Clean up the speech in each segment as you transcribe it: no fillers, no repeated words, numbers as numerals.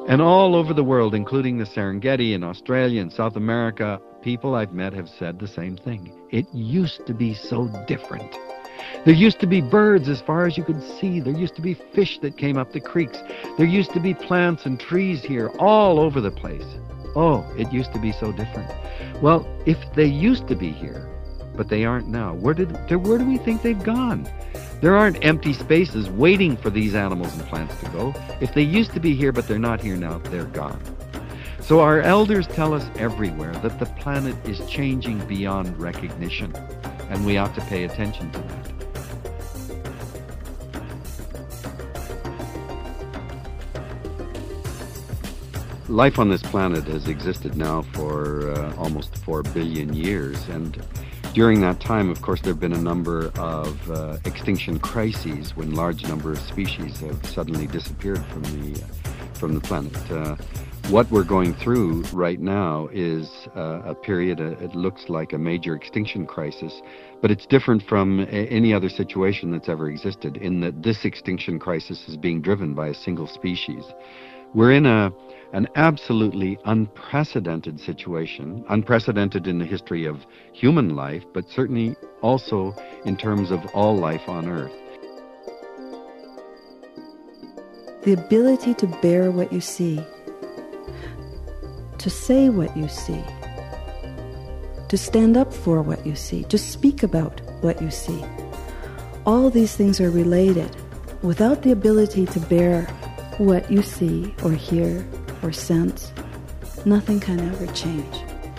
And all over the world, including the Serengeti in Australia and South America, people I've met have said the same thing. It used to be so different. There used to be birds as far as you could see. There used to be fish that came up the creeks. There used to be plants and trees here all over the place. Oh, it used to be so different. Well, if they used to be here, but they aren't now, where do we think they've gone? There aren't empty spaces waiting for these animals and plants to go. If they used to be here, but they're not here now, they're gone. So our elders tell us everywhere that the planet is changing beyond recognition, and we ought to pay attention to that. Life on this planet has existed now for almost 4 billion years, and during that time, of course, there have been a number of extinction crises when large number of species have suddenly disappeared from the planet. What we're going through right now is a period, it looks like a major extinction crisis, but it's different from any other situation that's ever existed in that this extinction crisis is being driven by a single species. We're in an absolutely unprecedented situation, unprecedented in the history of human life, but certainly also in terms of all life on Earth. The ability to bear what you see, to say what you see, to stand up for what you see, to speak about what you see. All these things are related. Without the ability to bear what you see or hear or sense, nothing can ever change.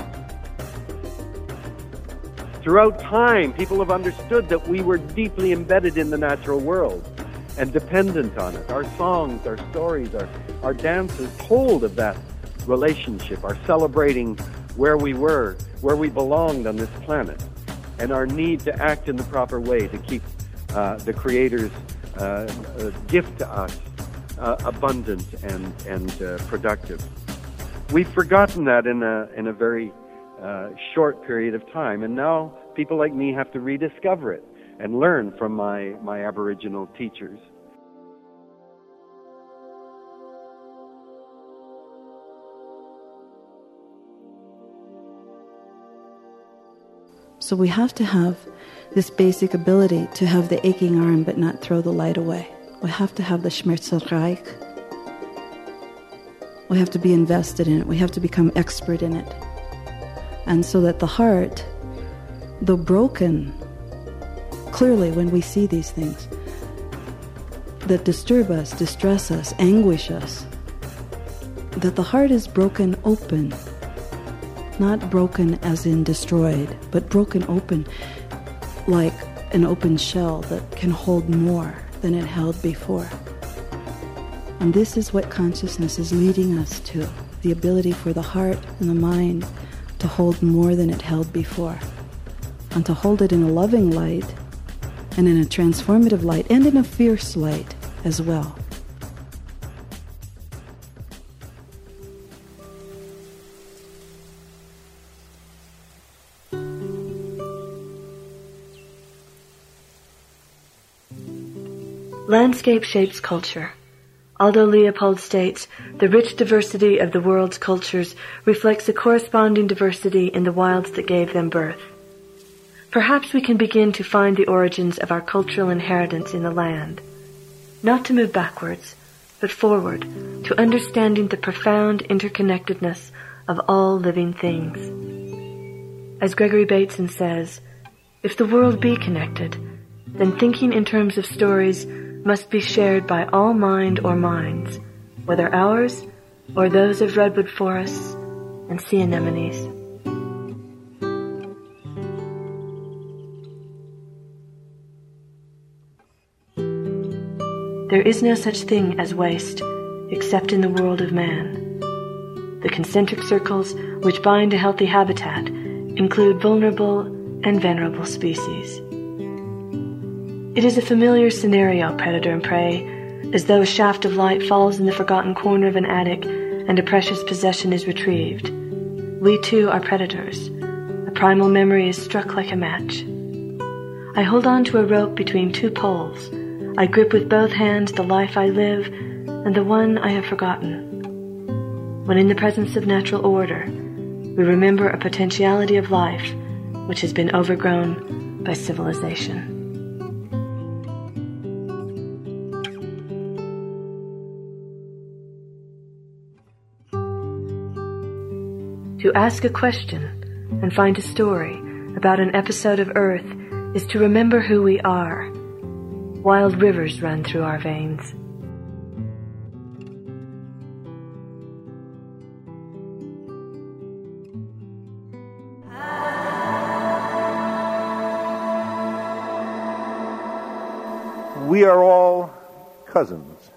Throughout time, people have understood that we were deeply embedded in the natural world and dependent on it. Our songs, our stories, our dances told of that relationship, our celebrating where we were, where we belonged on this planet, and our need to act in the proper way to keep the Creator's gift to us abundant and productive. We've forgotten that in a very short period of time, and now people like me have to rediscover it and learn from my Aboriginal teachers. So we have to have this basic ability to have the aching arm but not throw the light away. We have to have the Schmerzerreich. We have to be invested in it. We have to become expert in it. And so that the heart, though broken, clearly when we see these things that disturb us, distress us, anguish us, that the heart is broken open, not broken as in destroyed, but broken open like an open shell that can hold more than it held before. And this is what consciousness is leading us to, the ability for the heart and the mind to hold more than it held before, and to hold it in a loving light, and in a transformative light, and in a fierce light as well. Landscape shapes culture. Aldo Leopold states, the rich diversity of the world's cultures reflects a corresponding diversity in the wilds that gave them birth. Perhaps we can begin to find the origins of our cultural inheritance in the land, not to move backwards, but forward to understanding the profound interconnectedness of all living things. As Gregory Bateson says, if the world be connected, then thinking in terms of stories must be shared by all mind or minds, whether ours or those of redwood forests and sea anemones. There is no such thing as waste, except in the world of man. The concentric circles which bind a healthy habitat include vulnerable and venerable species. It is a familiar scenario, predator and prey, as though a shaft of light falls in the forgotten corner of an attic and a precious possession is retrieved. We too are predators. A primal memory is struck like a match. I hold on to a rope between two poles. I grip with both hands the life I live and the one I have forgotten. when in the presence of natural order, we remember a potentiality of life which has been overgrown by civilization. To ask a question and find a story about an episode of Earth is to remember who we are. Wild rivers run through our veins. We are all cousins.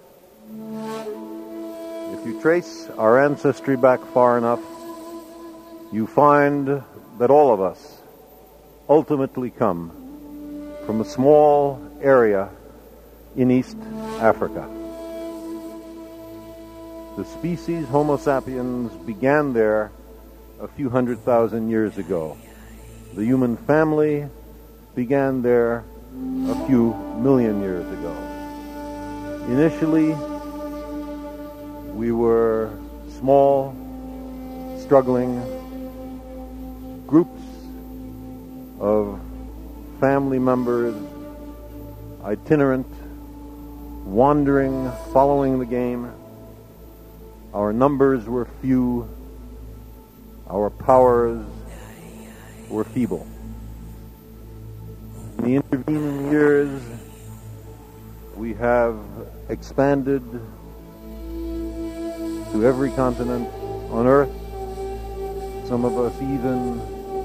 If you trace our ancestry back far enough, you find that all of us ultimately come from a small area in East Africa. The species Homo sapiens began there a few 100,000 years ago. The human family began there a few million years ago. Initially, we were small, struggling groups of family members, itinerant, wandering, following the game. Our numbers were few. Our powers were feeble. In the intervening years, we have expanded to every continent on Earth. Some of us even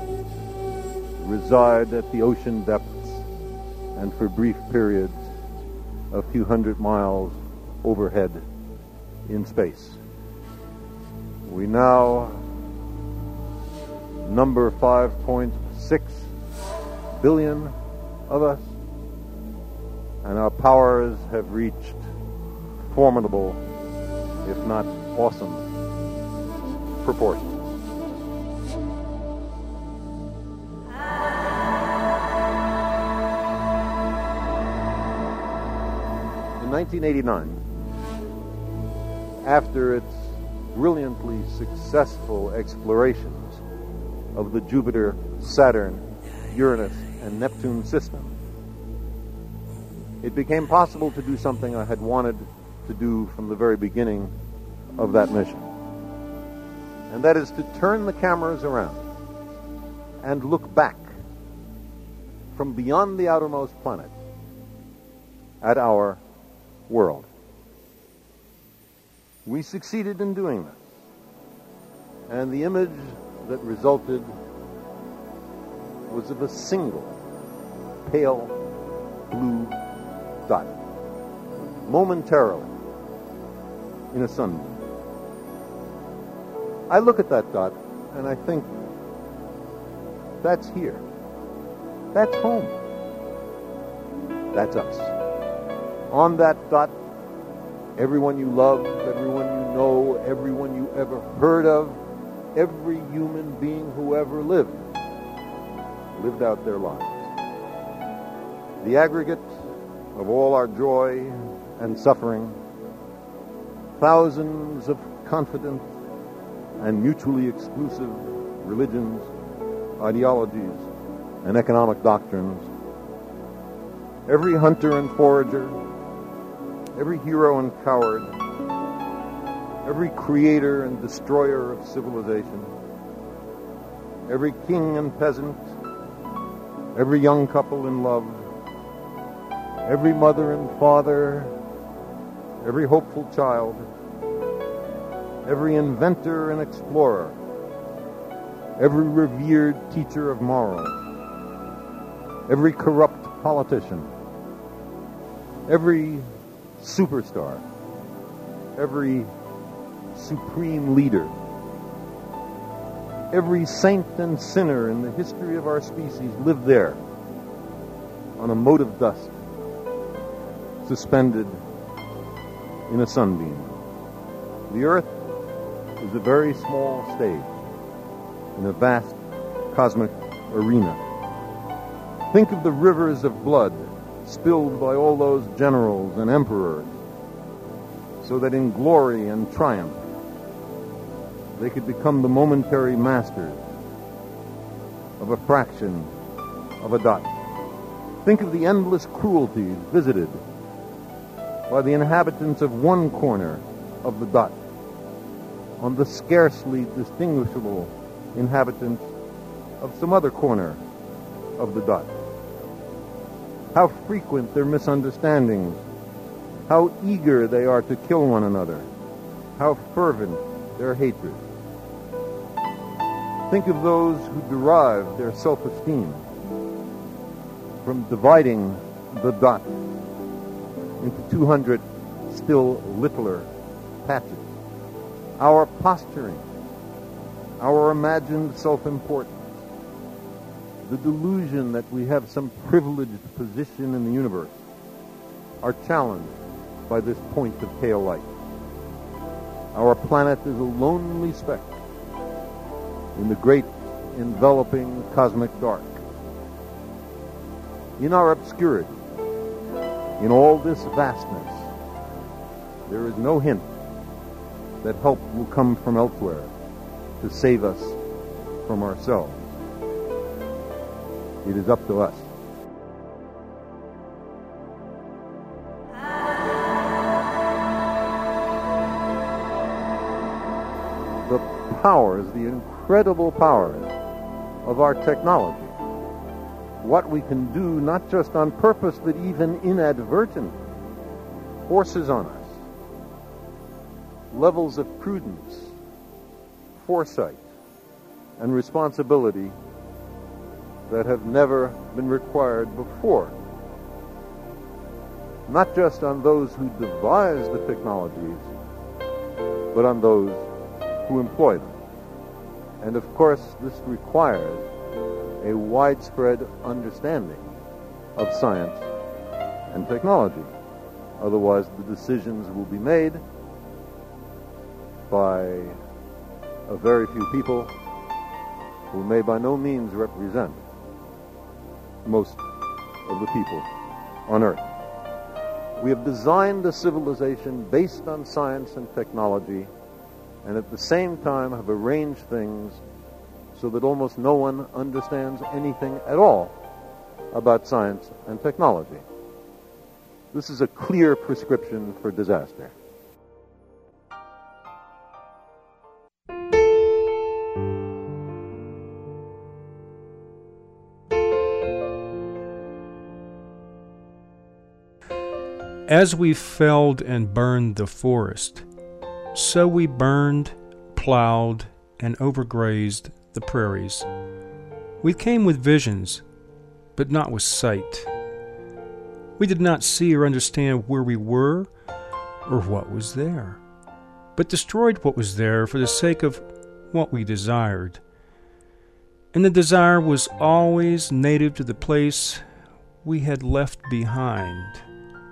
reside at the ocean depths, and for brief periods, a few hundred miles overhead in space. We now number 5.6 billion of us, and our powers have reached formidable, if not awesome, proportions. In 1989, after its brilliantly successful explorations of the Jupiter, Saturn, Uranus, and Neptune system, it became possible to do something I had wanted to do from the very beginning of that mission. And that is to turn the cameras around and look back from beyond the outermost planet at our world. We succeeded in doing this, and the image that resulted was of a single pale blue dot, momentarily in a sunbeam. I look at that dot and I think, that's here. That's home. That's us. On that dot, everyone you love, everyone you know, everyone you ever heard of, every human being who ever lived out their lives. The aggregate of all our joy and suffering, thousands of confident and mutually exclusive religions, ideologies, and economic doctrines, every hunter and forager, every hero and coward, every creator and destroyer of civilization, every king and peasant, every young couple in love, every mother and father, every hopeful child, every inventor and explorer, every revered teacher of morals, every corrupt politician, every superstar, every supreme leader, every saint and sinner in the history of our species lived there on a mote of dust, suspended in a sunbeam. The Earth is a very small stage in a vast cosmic arena. Think of the rivers of blood spilled by all those generals and emperors, so that in glory and triumph they could become the momentary masters of a fraction of a dot. Think of the endless cruelties visited by the inhabitants of one corner of the dot on the scarcely distinguishable inhabitants of some other corner of the dot. How frequent their misunderstandings, how eager they are to kill one another, how fervent their hatred. Think of those who derive their self-esteem from dividing the dot into 200 still littler patches. Our posturing, our imagined self-importance, the delusion that we have some privileged position in the universe are challenged by this point of pale light. Our planet is a lonely speck in the great enveloping cosmic dark. In our obscurity, in all this vastness, there is no hint that help will come from elsewhere to save us from ourselves. It is up to us. The powers, the incredible powers of our technology, what we can do not just on purpose but even inadvertently, forces on us levels of prudence, foresight, and responsibility that have never been required before. Not just on those who devise the technologies, but on those who employ them. And of course, this requires a widespread understanding of science and technology. Otherwise, the decisions will be made by a very few people who may by no means represent most of the people on Earth. We have designed a civilization based on science and technology, and at the same time have arranged things so that almost no one understands anything at all about science and technology. This is a clear prescription for disaster. As we felled and burned the forest, so we burned, plowed, and overgrazed the prairies. We came with visions, but not with sight. We did not see or understand where we were or what was there, but destroyed what was there for the sake of what we desired. And the desire was always native to the place we had left behind.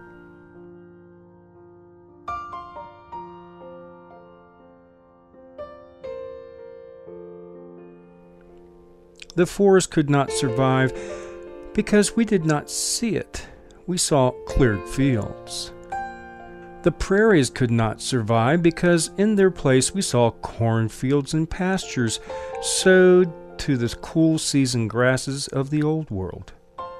The forest could not survive because we did not see it. We saw cleared fields. The prairies could not survive because in their place we saw cornfields and pastures sowed to the cool season grasses of the old world.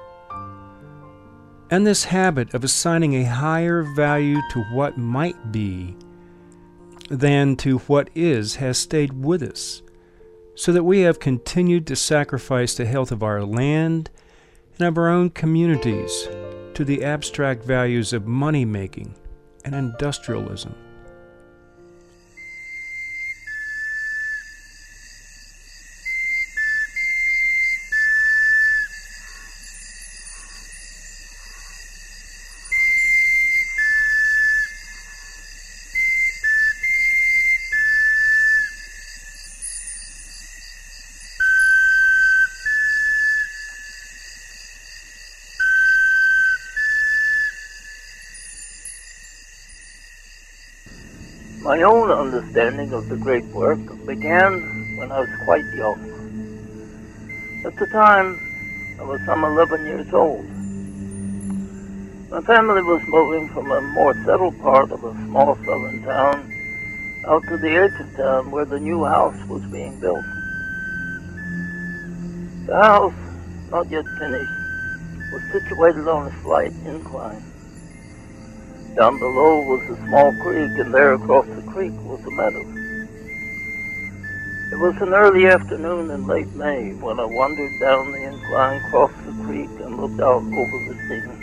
And this habit of assigning a higher value to what might be than to what is has stayed with us, so that we have continued to sacrifice the health of our land and of our own communities to the abstract values of money-making and industrialism. My own understanding of the great work began when I was quite young. At the time, I was some 11 years old. My family was moving from a more settled part of a small southern town out to the edge of town where the new house was being built. The house, not yet finished, was situated on a slight incline. Down below was a small creek, and there across the creek was a meadow. It was an early afternoon in late May when I wandered down the incline, crossed the creek, and looked out over the scene.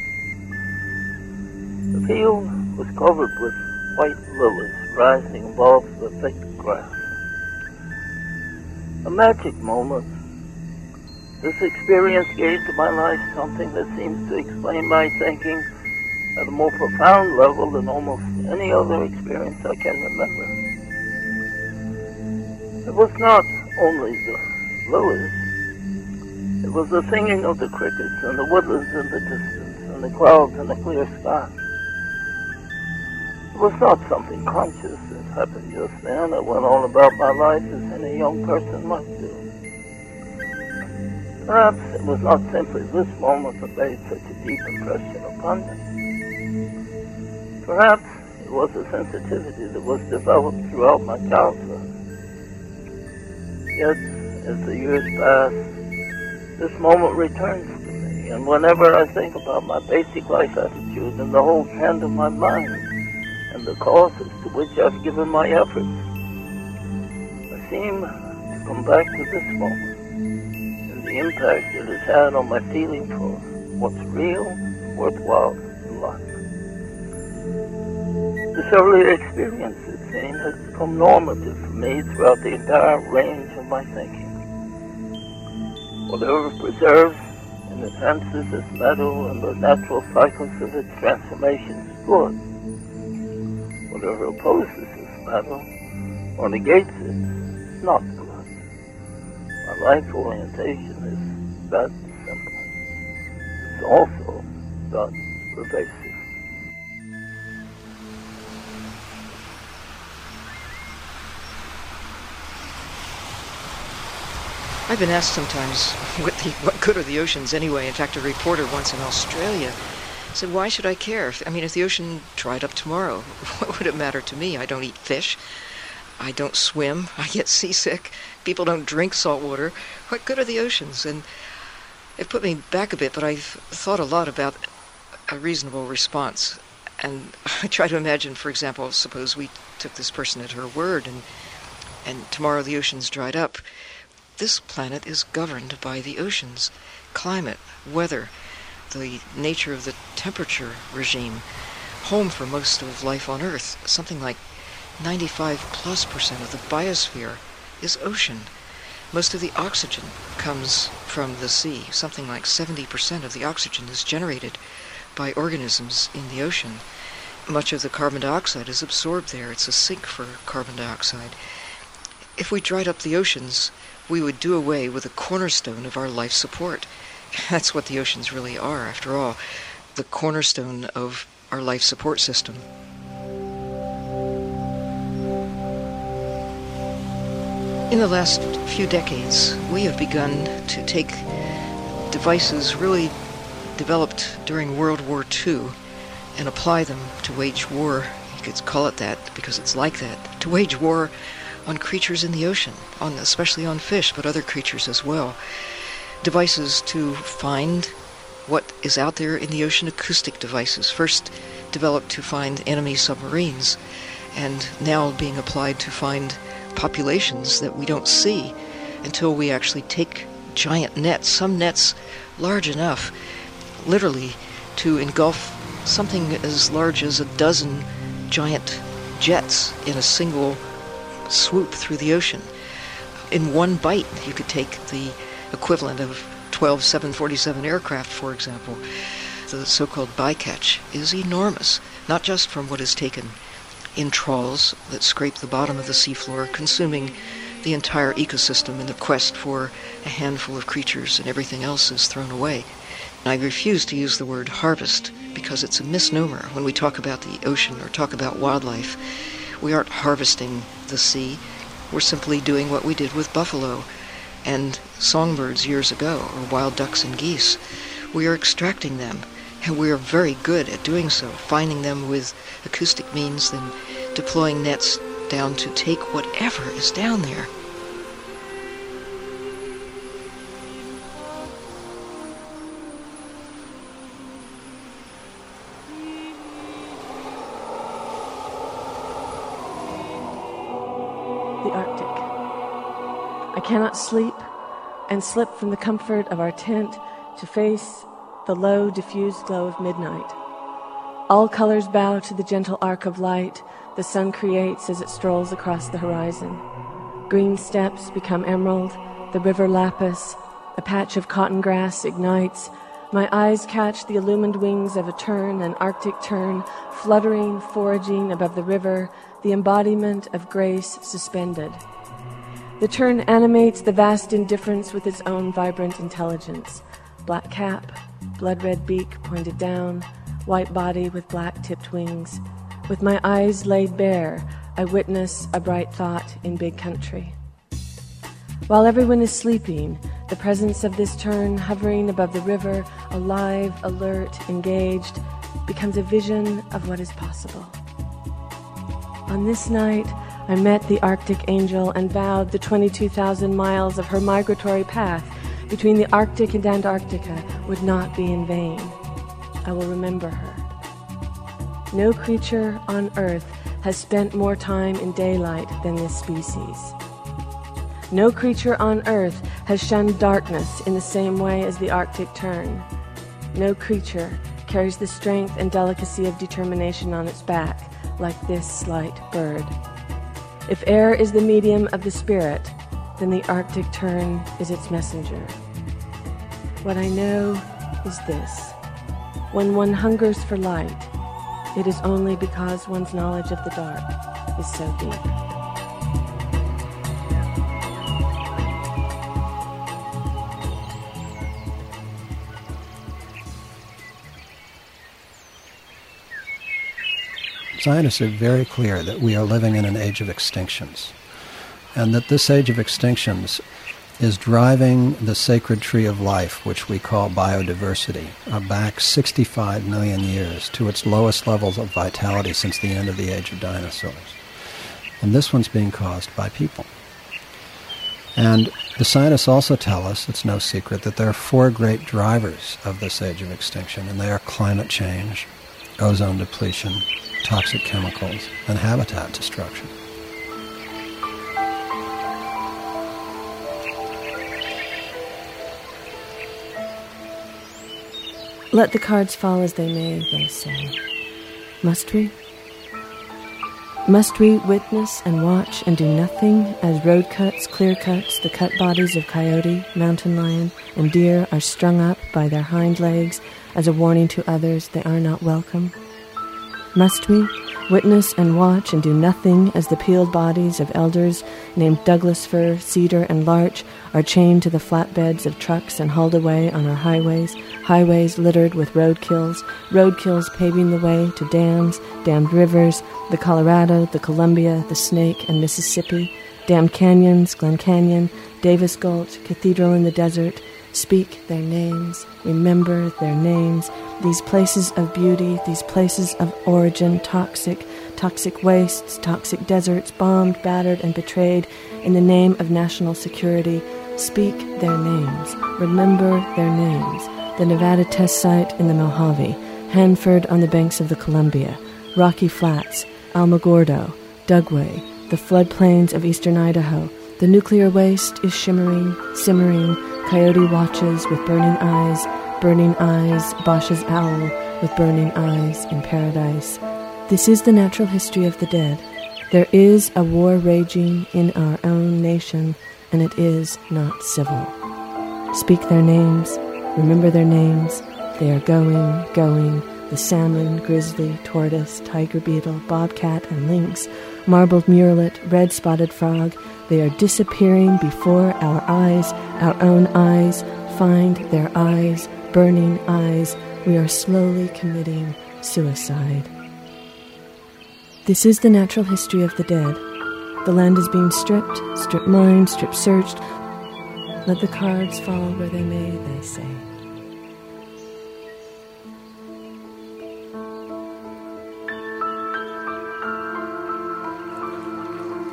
The field was covered with white lilies rising above the thick grass. A magic moment. This experience gave to my life something that seems to explain my thinking at a more profound level than almost any other experience I can remember. It was not only the lilies. It was the singing of the crickets and the woodlands in the distance and the clouds in the clear sky. It was not something conscious that happened just then. I went on about my life as any young person might do. Perhaps it was not simply this moment that made such a deep impression upon me. Perhaps it was a sensitivity that was developed throughout my childhood. Yet, as the years pass, this moment returns to me, and whenever I think about my basic life attitude and the whole trend of my mind, and the causes to which I've given my efforts, I seem to come back to this moment and the impact it has had on my feeling for what's real, worthwhile in life. This earlier experience, it seems, has become normative for me throughout the entire range of my thinking. Whatever preserves and enhances this meadow and the natural cycles of its transformation is good. Whatever opposes this meadow or negates it is not good. My life orientation is that simple. It's also that pervasive. I've been asked sometimes, what good are the oceans anyway? In fact, a reporter once in Australia said, why should I care? If the ocean dried up tomorrow, what would it matter to me? I don't eat fish. I don't swim. I get seasick. People don't drink salt water. What good are the oceans? And it put me back a bit, but I've thought a lot about a reasonable response. And I try to imagine, for example, suppose we took this person at her word and tomorrow the oceans dried up. This planet is governed by the oceans, climate, weather, the nature of the temperature regime, home for most of life on Earth. Something like 95+% of the biosphere is ocean. Most of the oxygen comes from the sea. Something like 70% of the oxygen is generated by organisms in the ocean. Much of the carbon dioxide is absorbed there. It's a sink for carbon dioxide. If we dried up the oceans, we would do away with a cornerstone of our life support. That's what the oceans really are, after all, the cornerstone of our life support system. In the last few decades, we have begun to take devices really developed during World War II and apply them to wage war. You could call it that because it's like that, to wage war on creatures in the ocean, especially on fish, but other creatures as well. Devices to find what is out there in the ocean, acoustic devices, first developed to find enemy submarines, and now being applied to find populations that we don't see until we actually take giant nets, some nets large enough, literally, to engulf something as large as a dozen giant jets in a single swoop through the ocean. In one bite, you could take the equivalent of 12 747 aircraft, for example. The so-called bycatch is enormous, not just from what is taken in trawls that scrape the bottom of the seafloor, consuming the entire ecosystem in the quest for a handful of creatures, and everything else is thrown away. And I refuse to use the word harvest because it's a misnomer when we talk about the ocean or talk about wildlife. We aren't harvesting the sea. We're simply doing what we did with buffalo and songbirds years ago, or wild ducks and geese. We are extracting them, and we are very good at doing so, finding them with acoustic means, then deploying nets down to take whatever is down there. The Arctic. I cannot sleep and slip from the comfort of our tent to face the low, diffused glow of midnight. All colors bow to the gentle arc of light the sun creates as it strolls across the horizon. Green steppes become emerald, the river lapis, a patch of cotton grass ignites. My eyes catch the illumined wings of a tern, an Arctic tern, fluttering, foraging above the river, the embodiment of grace suspended. The tern animates the vast indifference with its own vibrant intelligence. Black cap, blood-red beak pointed down, white body with black-tipped wings. With my eyes laid bare, I witness a bright thought in big country. While everyone is sleeping, the presence of this tern hovering above the river, alive, alert, engaged, becomes a vision of what is possible. On this night, I met the Arctic angel and vowed the 22,000 miles of her migratory path between the Arctic and Antarctica would not be in vain. I will remember her. No creature on Earth has spent more time in daylight than this species. No creature on Earth has shunned darkness in the same way as the Arctic tern. No creature carries the strength and delicacy of determination on its back like this slight bird. If air is the medium of the spirit, then the Arctic tern is its messenger. What I know is this: when one hungers for light, it is only because one's knowledge of the dark is so deep. Scientists are very clear that we are living in an age of extinctions, and that this age of extinctions is driving the sacred tree of life, which we call biodiversity, back 65 million years to its lowest levels of vitality since the end of the age of dinosaurs. And this one's being caused by people. And the scientists also tell us, it's no secret, that there are four great drivers of this age of extinction, and they are climate change, ozone depletion, toxic chemicals, and habitat destruction. Let the cards fall as they may, they say. Must we? Must we witness and watch and do nothing as road cuts, clear cuts, the cut bodies of coyote, mountain lion, and deer are strung up by their hind legs as a warning to others they are not welcome? Must we witness and watch and do nothing as the peeled bodies of elders named Douglas fir, cedar, and larch are chained to the flatbeds of trucks and hauled away on our highways littered with roadkills paving the way to dams, dammed rivers, the Colorado, the Columbia, the Snake, and Mississippi, dammed canyons, Glen Canyon, Davis Gulch, Cathedral in the Desert. Speak their names, remember their names, these places of beauty, these places of origin, toxic wastes, toxic deserts, bombed, battered, and betrayed in the name of national security. Speak their names, remember their names. The Nevada test site in the Mojave, Hanford on the banks of the Columbia, Rocky Flats, Alamogordo, Dugway, the floodplains of eastern Idaho. The nuclear waste is shimmering, simmering. Coyote watches with burning eyes, Bosch's owl with burning eyes in paradise. This is the natural history of the dead. There is a war raging in our own nation, and it is not civil. Speak their names, remember their names. They are going, the salmon, grizzly, tortoise, tiger beetle, bobcat, and lynx, marbled murrelet, red-spotted frog. They are disappearing before our eyes, our own eyes. Find their eyes, burning eyes. We are slowly committing suicide. This is the natural history of the dead. The land is being stripped mined, strip searched. Let the cards fall where they may, they say.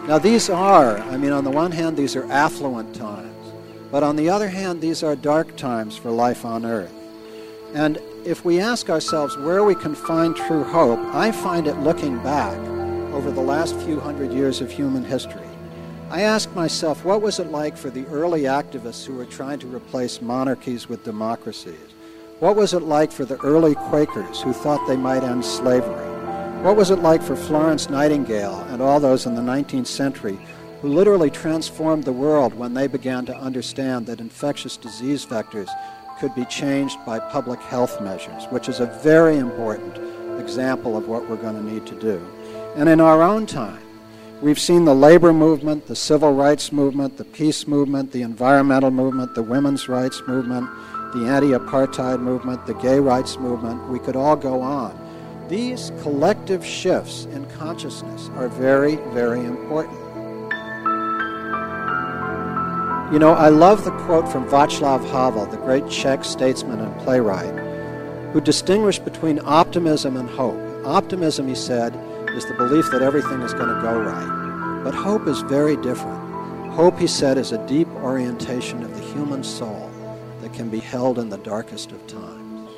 Now these are, on the one hand, these are affluent times, but on the other hand, these are dark times for life on Earth. And if we ask ourselves where we can find true hope, I find it looking back over the last few hundred years of human history. I ask myself, what was it like for the early activists who were trying to replace monarchies with democracies? What was it like for the early Quakers who thought they might end slavery? What was it like for Florence Nightingale and all those in the 19th century who literally transformed the world when they began to understand that infectious disease vectors could be changed by public health measures, which is a very important example of what we're going to need to do. And in our own time, we've seen the labor movement, the civil rights movement, the peace movement, the environmental movement, the women's rights movement, the anti-apartheid movement, the gay rights movement. We could all go on. These collective shifts in consciousness are very, very important. You know, I love the quote from Václav Havel, the great Czech statesman and playwright, who distinguished between optimism and hope. Optimism, he said, is the belief that everything is going to go right. But hope is very different. Hope, he said, is a deep orientation of the human soul that can be held in the darkest of times.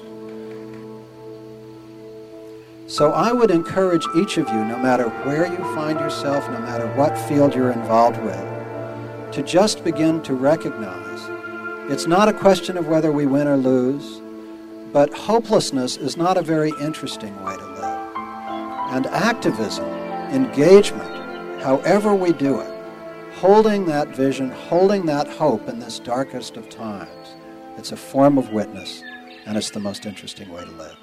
So I would encourage each of you, no matter where you find yourself, no matter what field you're involved with, to just begin to recognize it's not a question of whether we win or lose, but hopelessness is not a very interesting way to live. And activism, engagement, however we do it, holding that vision, holding that hope in this darkest of times, it's a form of witness, and it's the most interesting way to live.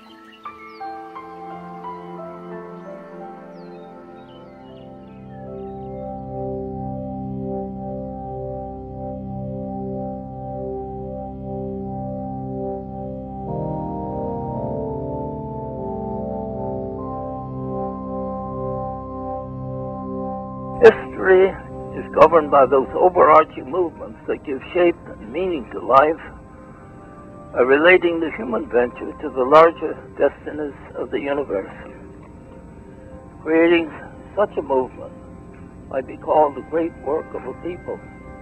History is governed by those overarching movements that give shape and meaning to life, by relating the human venture to the larger destinies of the universe. Creating such a movement might be called the great work of a people.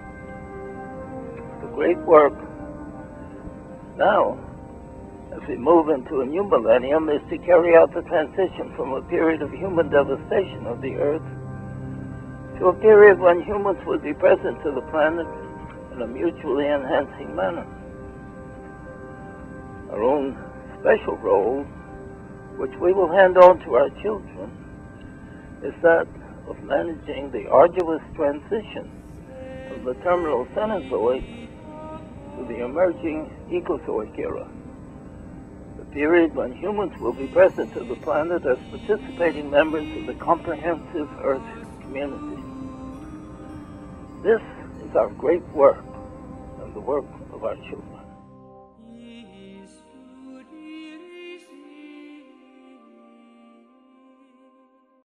The great work now, as we move into a new millennium, is to carry out the transition from a period of human devastation of the earth to a period when humans will be present to the planet in a mutually enhancing manner. Our own special role, which we will hand on to our children, is that of managing the arduous transition from the terminal Cenozoic to the emerging Ecozoic era, the period when humans will be present to the planet as participating members of the comprehensive Earth community. This is our great work and the work of our children.